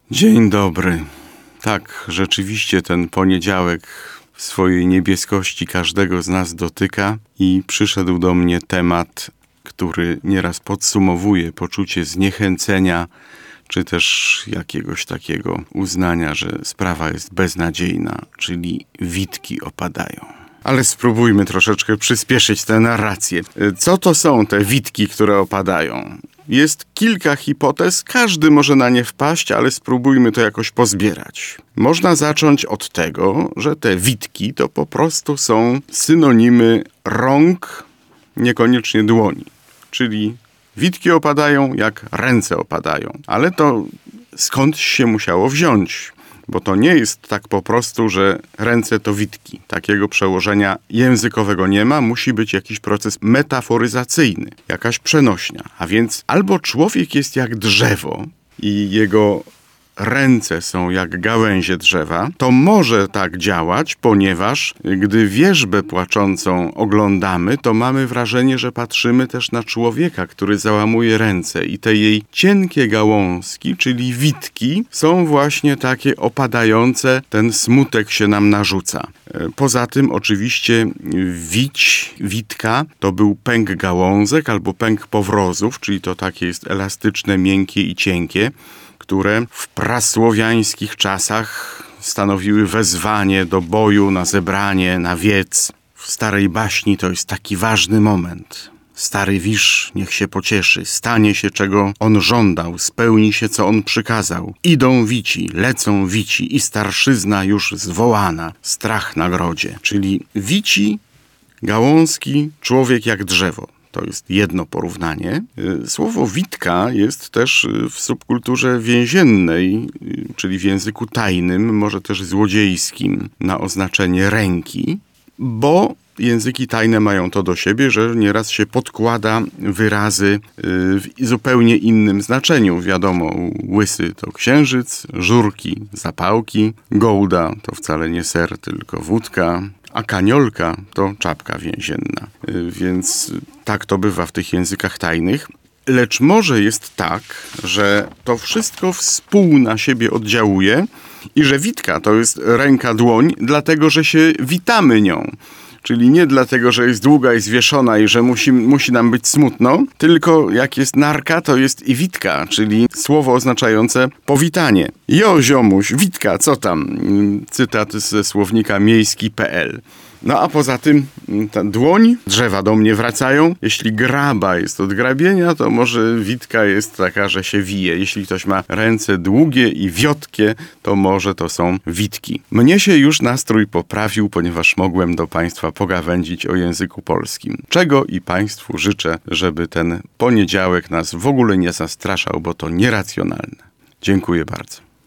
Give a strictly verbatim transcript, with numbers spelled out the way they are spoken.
Dzień dobry. Tak, rzeczywiście ten poniedziałek w swojej niebieskości każdego z nas dotyka i przyszedł do mnie temat, który nieraz podsumowuje poczucie zniechęcenia, czy też jakiegoś takiego uznania, że sprawa jest beznadziejna, czyli witki opadają. Ale spróbujmy troszeczkę przyspieszyć tę narrację. Co to są te witki, które opadają? Jest kilka hipotez, każdy może na nie wpaść, ale spróbujmy to jakoś pozbierać. Można zacząć od tego, że te witki to po prostu są synonimy rąk, niekoniecznie dłoni. Czyli witki opadają, jak ręce opadają. Ale to skądś się musiało wziąć? Bo to nie jest tak po prostu, że ręce to witki. Takiego przełożenia językowego nie ma, musi być jakiś proces metaforyzacyjny, jakaś przenośnia. A więc albo człowiek jest jak drzewo i jego ręce są jak gałęzie drzewa, to może tak działać, ponieważ gdy wierzbę płaczącą oglądamy, to mamy wrażenie, że patrzymy też na człowieka, który załamuje ręce i te jej cienkie gałązki, czyli witki, są właśnie takie opadające, ten smutek się nam narzuca. Poza tym oczywiście wić, witka, to był pęk gałązek albo pęk powrozów, czyli to takie jest elastyczne, miękkie i cienkie, które w prasłowiańskich czasach stanowiły wezwanie do boju, na zebranie, na wiec. W starej baśni to jest taki ważny moment. Stary wisz niech się pocieszy, stanie się czego on żądał, spełni się co on przykazał. Idą wici, lecą wici i starszyzna już zwołana, strach na grodzie. Czyli wici, gałązki, człowiek jak drzewo. To jest jedno porównanie. Słowo witka jest też w subkulturze więziennej, czyli w języku tajnym, może też złodziejskim, na oznaczenie ręki, bo języki tajne mają to do siebie, że nieraz się podkłada wyrazy w zupełnie innym znaczeniu. Wiadomo, łysy to księżyc, żurki, zapałki, gołda to wcale nie ser, tylko wódka, a kaniolka to czapka więzienna. Więc tak to bywa w tych językach tajnych. Lecz może jest tak, że to wszystko współ na siebie oddziałuje i że witka to jest ręka-dłoń, dlatego że się witamy nią. Czyli nie dlatego, że jest długa i zwieszona i że musi, musi nam być smutno, tylko jak jest narka, to jest i witka, czyli słowo oznaczające powitanie. Jo, ziomuś, witka, co tam? Cytat ze słownika miejski kropka pe el. No a poza tym ta dłoń, drzewa do mnie wracają. Jeśli graba jest od grabienia, to może witka jest taka, że się wije. Jeśli ktoś ma ręce długie i wiotkie, to może to są witki. Mnie się już nastrój poprawił, ponieważ mogłem do Państwa pogawędzić o języku polskim. Czego i Państwu życzę, żeby ten poniedziałek nas w ogóle nie zastraszał, bo to nieracjonalne. Dziękuję bardzo.